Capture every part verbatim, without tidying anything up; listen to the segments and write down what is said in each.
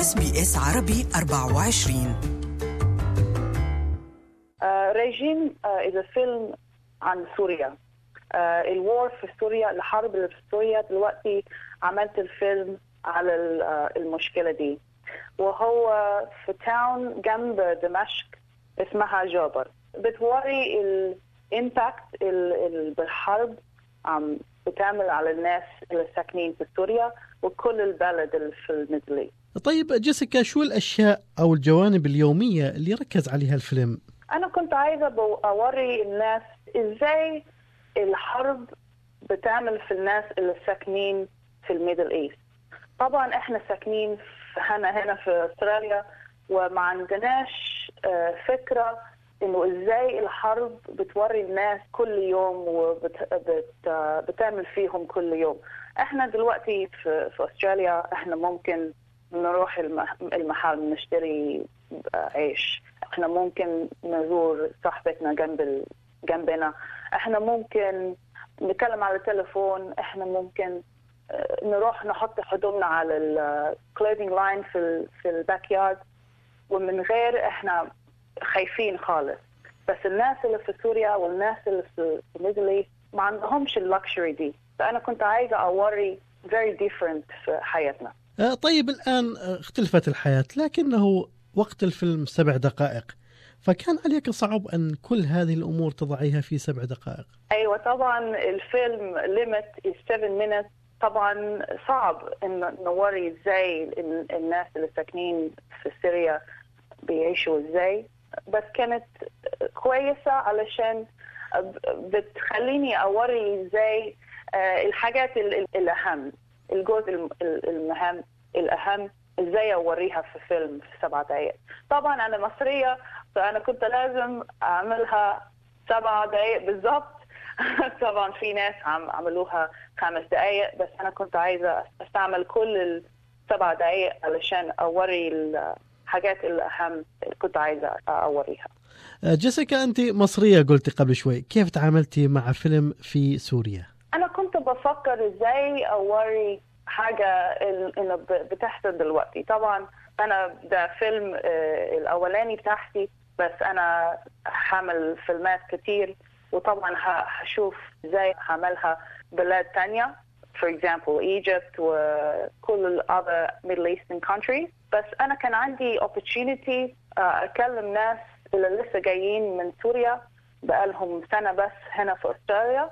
إس بي إس عربي أربعة وعشرين. ريجيم إذا فيلم عن سوريا، الوار في سوريا، الحرب اللي في سوريا دلوقتي. عملت الفيلم على المشكلة دي، وهو في تاون جنب دمشق اسمها جابر. بتوري الامباكت بالحرب عم بتعمل على الناس اللي ساكنين في سوريا وكل البلد اللي في الميدل. طيب جيسيكا، شو الأشياء أو الجوانب اليومية اللي ركز عليها الفيلم؟ أنا كنت عايزة أوري الناس إزاي الحرب بتعمل في الناس اللي ساكنين في الميدل إيست. طبعا إحنا ساكنين هنا هنا في أستراليا وما عندناش فكرة إنه إزاي الحرب بتوري الناس كل يوم وبتعمل فيهم كل يوم. إحنا دلوقتي في, في أستراليا إحنا ممكن نروح المحل نشتري عيش، إحنا ممكن نزور صاحبتنا جنب جنبنا، إحنا ممكن نتكلم على التليفون، إحنا ممكن نروح نحط هدومنا على الكلوزينج لاين في في الباك يارد ومن غير إحنا خايفين خالص. بس الناس اللي في سوريا والناس اللي في الميدل إيست ما عندهمش اللكشري دي، فأنا كنت عايزة أوري very different في حياتنا. طيب الآن اختلفت الحياة، لكنه وقت الفيلم سبع دقائق، فكان عليك صعب أن كل هذه الأمور تضعيها في سبع دقائق. أيوة طبعا الفيلم limit is seven minutes. طبعا صعب إن نوري إزاي الناس اللي ساكنين في سوريا بيعيشوا إزاي، بس كانت كويسة علشان بتخليني أوري إزاي الحاجات الأهم، الجزء المهم الأهم إزاي أوريها في فيلم في سبع دقائق. طبعا أنا مصرية فأنا كنت لازم أعملها سبع دقائق بالضبط. طبعا في ناس عم عملوها خمس دقائق، بس أنا كنت عايزة أستعمل كل السبع دقائق علشان أوري الحاجات الأهم اللي كنت عايزة أوريها. جيسيكا، أنت مصرية قلتي قبل شوي، كيف تعاملتي مع فيلم في سوريا؟ أنا كنت بفكر إزاي أوري حاجة إنه بتحصل دلوقتي. طبعا أنا ده فيلم الأولاني بتاعتي، بس أنا حامل فيلمات كتير وطبعا هشوف إزاي هعملها بلاد تانية for example Egypt وكل ال other Middle Eastern countries. بس أنا كان عندي opportunity أكلم ناس اللي لسه جايين من سوريا بقالهم سنة بس هنا في أستراليا،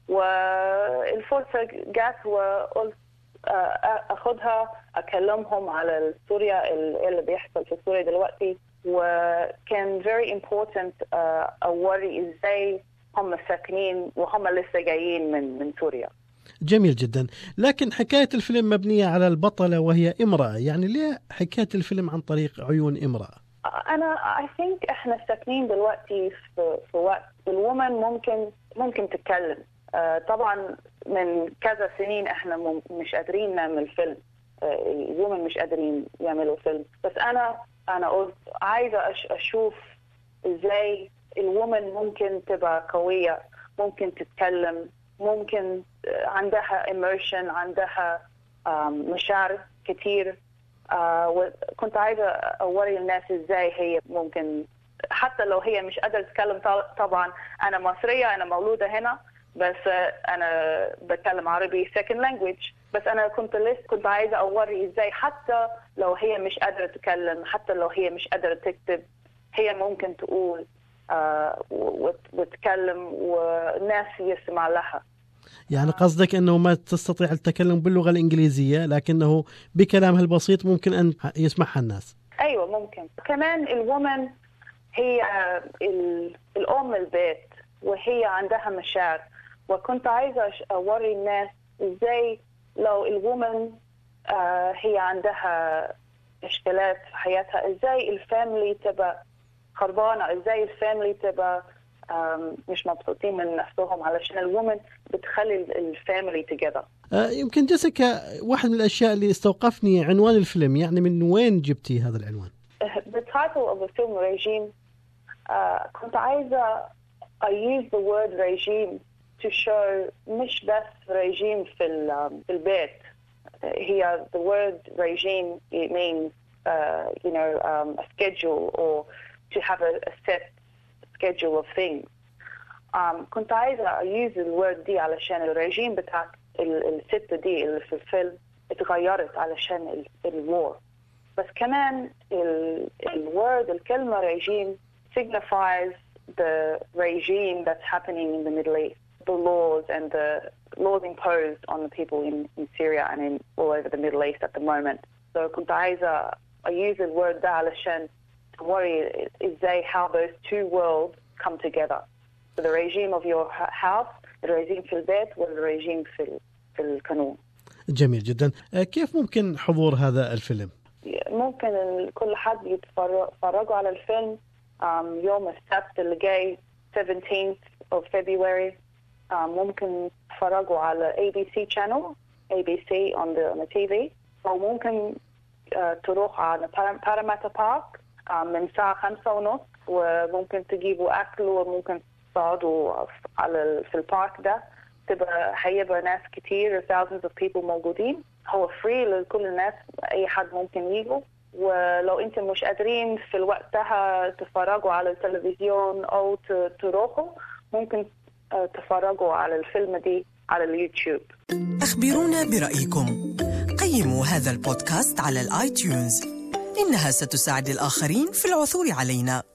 والفرصة جات وقلت أخذها أكلمهم على سوريا اللي بيحصل في سوريا دلوقتي. وكان very important أوري إزاي هم ساكنين وهم لسه جايين من من سوريا. جميل جدا. لكن حكاية الفيلم مبنية على البطلة وهي امرأة، يعني ليه حكاية الفيلم عن طريق عيون امرأة؟ أنا I think إحنا ساكنين دلوقتي في, في وقت الومن ممكن ممكن تتكلم. طبعا من كذا سنين إحنا مش قادرين نعمل فيلم، الومن مش قادرين يعملوا فيلم. بس أنا أنا قلت عايزة أشوف إزاي الومن ممكن تبقى قوية، ممكن تتكلم، ممكن عندها immersion، عندها مشاعر كتير. وكنت عايزة أوري الناس إزاي هي ممكن حتى لو هي مش قادرة تتكلم. طبعا أنا مصرية، أنا مولودة هنا، بس أنا بتكلم عربي second language. بس أنا كنت لسه كنت عايزة أوري إزاي حتى لو هي مش قادرة تتكلم، حتى لو هي مش قادرة تكتب، هي ممكن تقول آه وتتكلم والناس يسمع لها. يعني قصدك أنه ما تستطيع التكلم باللغة الإنجليزية، لكنه بكلامها البسيط ممكن أن يسمعها الناس. أيوة ممكن. كمان الومن هي الأم البيت وهي عندها مشاعر، وكنت عايزة أوري الناس إزاي لو الومن آه هي عندها إشكالات في حياتها، إزاي الفاميلي تبقى خربانة، إزاي الفاميلي تبقى مش مبسوطين من نفسهم، علشان الومن بتخلي الفاميلي توجذر. آه يمكن جيسيكا، واحد من الأشياء اللي استوقفني عنوان الفيلم، يعني من وين جبتي هذا العنوان؟ The title of the film regime. uh, كنت عايزة I use the word regime to show مش بس regime في, في البيت. هي the word regime it means uh, you know, um, a schedule or to have a, a set schedule of things. Um, كنت عايزة use الword دي علشان الرجيم بتاع الست دي اللي في الفيلم اتغيرت علشان الوار. بس كمان الword الكلمة regime signifies the regime that's happening in the Middle East, the laws and the laws imposed on the people in, in Syria and in all over the Middle East at the moment. So كنت عايزة I use the word ده علشان to worry ازاي how those two worlds come together. So the regime of your house, the regime في البيت والرجيم في في القانون. جميل جدا. كيف ممكن حضور هذا الفيلم؟ ممكن كل حد يتفرجوا على الفيلم يوم السبت اللي جاي seventeenth of February. ممكن تتفرجوا على A B C channel, A B C on the on the T V. أو ممكن تروح على Parramatta Park من الساعة خمسة ونص وممكن تجيبوا أكل وممكن تقعدوا على في البارك ده. تبقى هيبقى ناس كتير thousands of people موجودين. هو free لكل الناس، أي حد ممكن يجوا. ولو أنت مش قادرين في الوقت ده تتفرجوا على التلفزيون أو تروحوا ممكن تتفرجوا على الفيلم دي على اليوتيوب. أخبرونا برأيكم. قيموا هذا البودكاست على الآيتيونز، إنها ستساعد الآخرين في العثور علينا.